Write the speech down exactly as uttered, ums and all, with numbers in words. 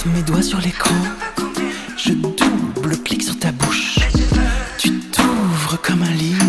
pose mes doigts sur l'écran. Je double-clique sur ta bouche. Tu t'ouvres comme un livre.